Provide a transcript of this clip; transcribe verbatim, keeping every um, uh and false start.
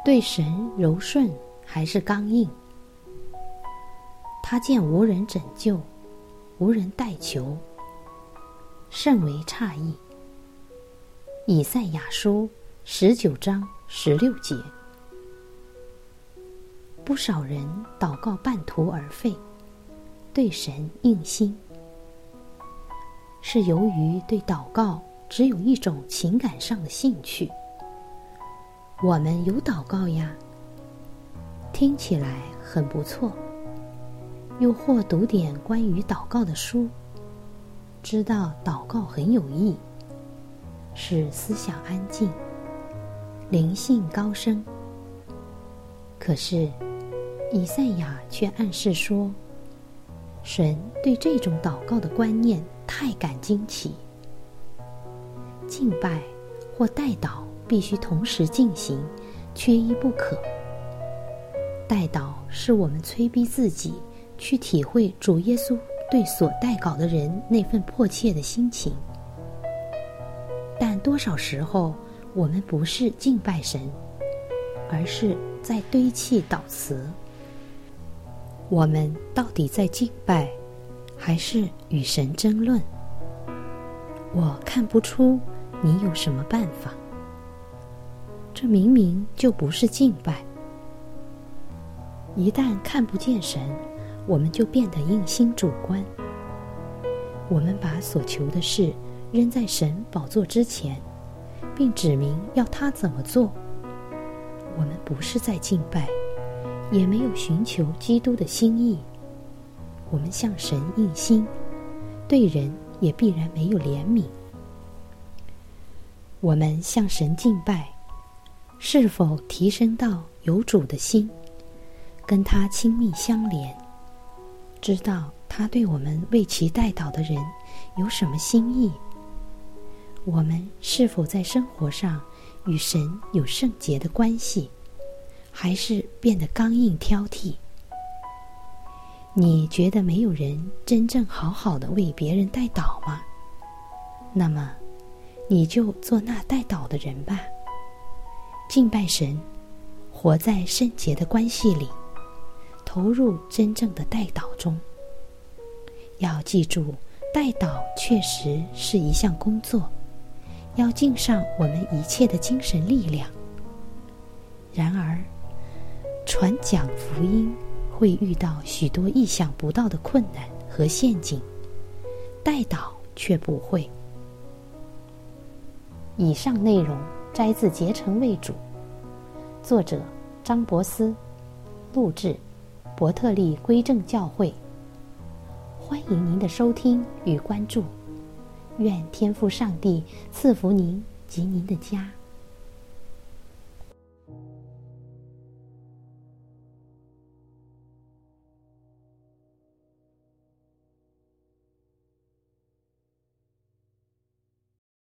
对神柔顺还是刚硬？他见无人拯救，无人代求，甚为诧异。以赛亚书十九章十六节。不少人祷告半途而废，对神硬心，是由于对祷告只有一种情感上的兴趣。我们有祷告呀，听起来很不错，又或读点关于祷告的书，知道祷告很有益，使思想安静，灵性高升。可是以赛亚却暗示说，神对这种祷告的观念太感惊奇。敬拜或代祷必须同时进行，缺一不可。代祷是我们催逼自己去体会主耶稣对所代祷的人那份迫切的心情，但多少时候我们不是敬拜神，而是在堆砌祷词。我们到底在敬拜，还是与神争论？我看不出你有什么办法。这明明就不是敬拜。一旦看不见神，我们就变得硬心主观。我们把所求的事扔在神宝座之前，并指明要他怎么做。我们不是在敬拜，也没有寻求基督的心意。我们向神硬心，对人也必然没有怜悯。我们向神敬拜，是否提升到有主的心，跟他亲密相连，知道他对我们为其代祷的人有什么心意？我们是否在生活上与神有圣洁的关系，还是变得刚硬挑剔？你觉得没有人真正好好的为别人代祷吗？那么你就做那代祷的人吧。敬拜神，活在圣洁的关系里，投入真正的代祷中。要记住，代祷确实是一项工作，要尽上我们一切的精神力量。然而，传讲福音会遇到许多意想不到的困难和陷阱，代祷却不会。以上内容摘自结成为主，作者张伯斯，录制伯特利归正教会。欢迎您的收听与关注，愿天父上帝赐福您及您的家。